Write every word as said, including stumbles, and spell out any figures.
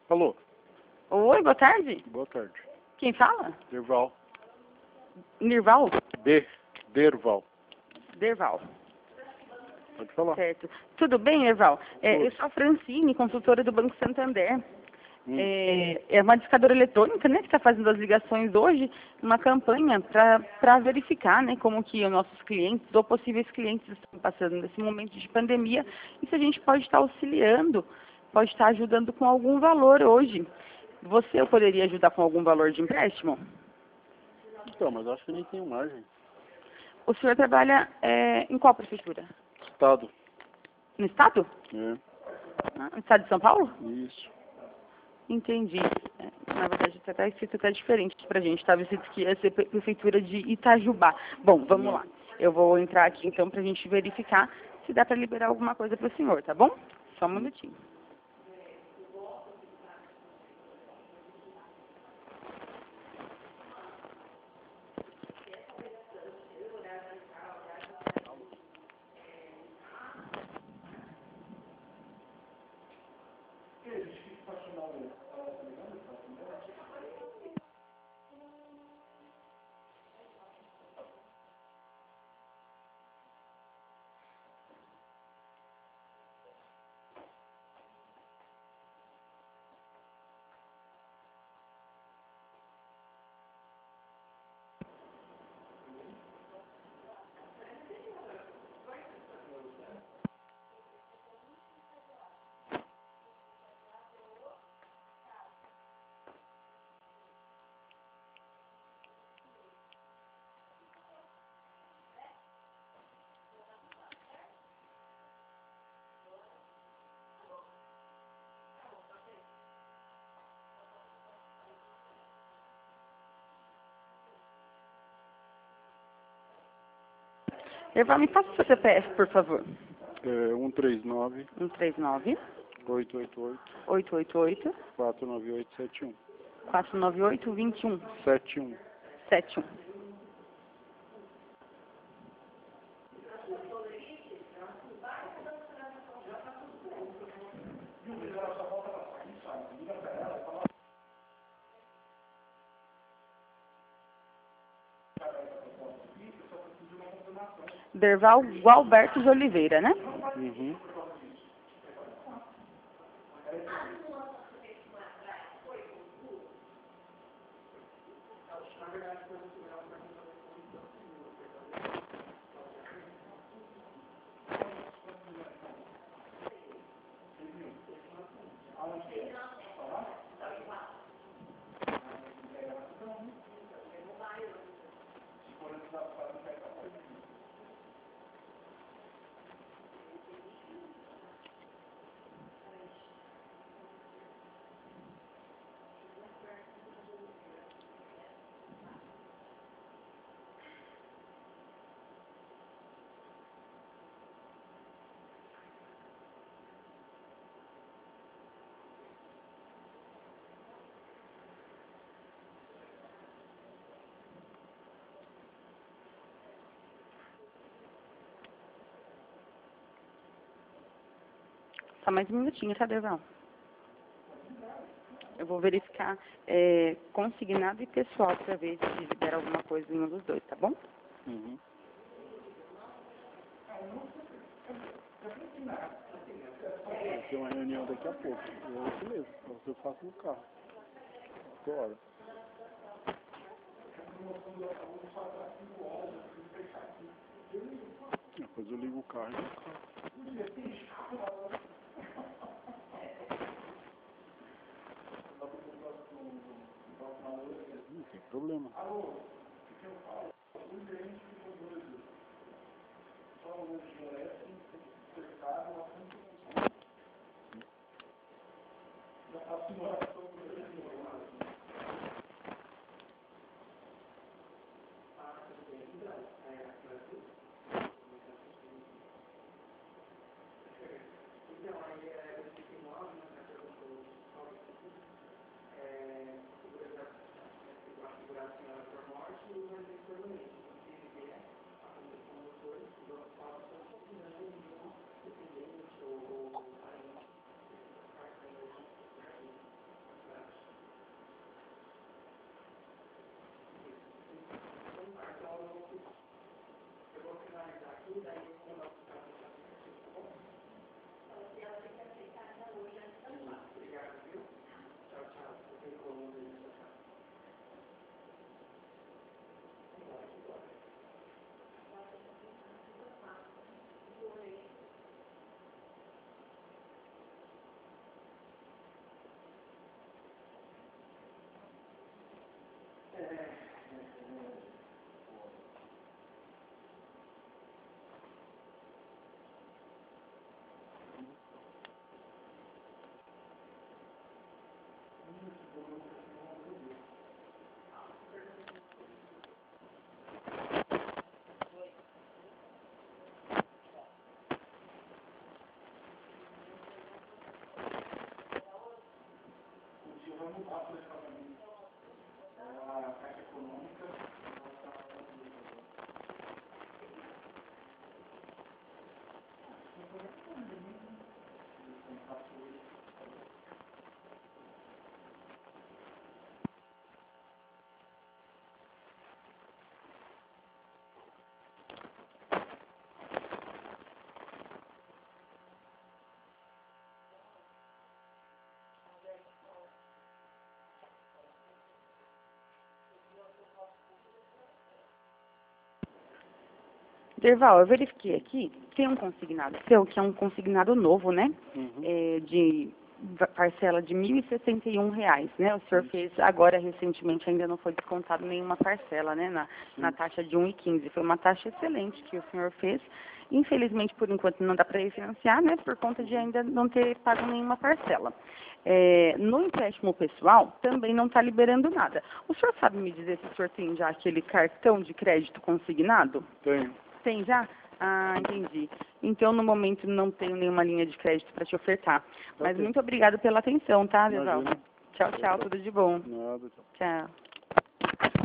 Alô? Oi, boa tarde. Boa tarde. Quem fala? Derval. Nirval? D. Derval. Derval. Pode falar. Certo. Tudo bem, Nirval? É, Tudo. eu sou a Francine, consultora do Banco Santander. Hum. É, é uma discadora eletrônica, né, que está fazendo as ligações hoje, uma campanha para verificar, né, como que os nossos clientes ou possíveis clientes estão passando nesse momento de pandemia e se a gente pode estar auxiliando, pode estar ajudando com algum valor hoje. Você poderia ajudar com algum valor de empréstimo? Então, mas acho que nem tenho margem. O senhor trabalha é, em qual prefeitura? Estado. No estado? É. Ah, no estado de São Paulo? Isso. Entendi. É, na verdade, está até escrito até diferente para a gente. Estava escrito que ia ser pre- prefeitura de Itajubá. Bom, vamos Não. lá. Eu vou entrar aqui então para a gente verificar se dá para liberar alguma coisa para o senhor, tá bom? Só um Hum. minutinho. Eva, me passa o seu C P F, por favor. É um três nove, um três nove, oito oito oito, oito oito oito, quatro nove oito sete um. quatro nove oito, dois um sete um. sete um. Derval Gualberto de Oliveira, né? Uhum. Só mais um minutinho, tá, Derval? Eu vou verificar é, consignado e pessoal para ver se libera alguma coisa em um dos dois, tá bom? Uhum. Vai ter uma reunião daqui a pouco. Eu isso mesmo. Você eu faço no carro. Agora. Depois eu ligo o carro e o carro. Não tem problema. Derval, eu verifiquei aqui, tem um consignado seu, que é um consignado novo, né? Uhum. É, de va- parcela de mil e sessenta e um reais, né? O senhor fez agora, recentemente, ainda não foi descontado nenhuma parcela, né? Na, na taxa de um e quinze. Foi uma taxa excelente que o senhor fez. Infelizmente, por enquanto, não dá para refinanciar, né? Por conta de ainda não ter pago nenhuma parcela. É, no empréstimo pessoal, também não está liberando nada. O senhor sabe me dizer se o senhor tem já aquele cartão de crédito consignado? Tenho. Tem já? Ah, entendi. Então, no momento, não tenho nenhuma linha de crédito para te ofertar. Mas Ok. muito obrigada pela atenção, tá, Deval? Imagina. Tchau, tchau, tudo de bom. Nada, tchau. Tchau.